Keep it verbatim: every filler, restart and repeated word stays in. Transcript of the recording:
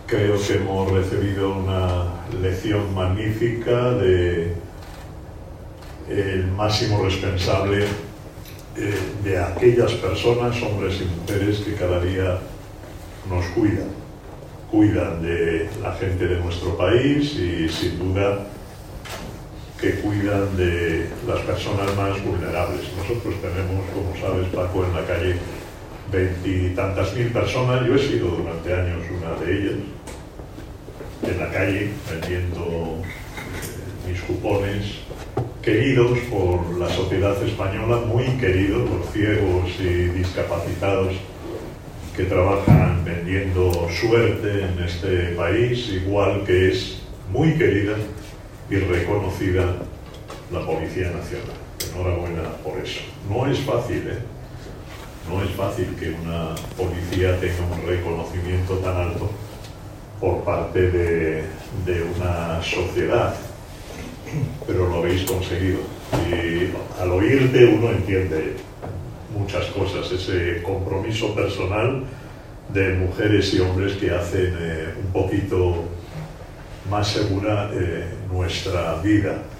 creo que hemos recibido una lección magnífica de el máximo responsable eh, de aquellas personas, hombres y mujeres, que cada día nos cuidan. Cuidan de la gente de nuestro país y, sin duda, que cuidan de las personas más vulnerables. Nosotros tenemos, como sabes, Paco, en la calle veintitantas mil personas. Yo he sido durante años una de ellas, en la calle, vendiendo eh, mis cupones, queridos por la sociedad española, muy queridos, los ciegos y discapacitados que trabajan vendiendo suerte en este país, igual que es muy querida y reconocida la Policía Nacional. Enhorabuena por eso. No es fácil, ¿eh? No es fácil que una policía tenga un reconocimiento tan alto por parte de, de una sociedad, pero lo habéis conseguido. Y al oírte uno entiende muchas cosas, ese compromiso personal de mujeres y hombres que hacen eh, un poquito más segura eh, nuestra vida.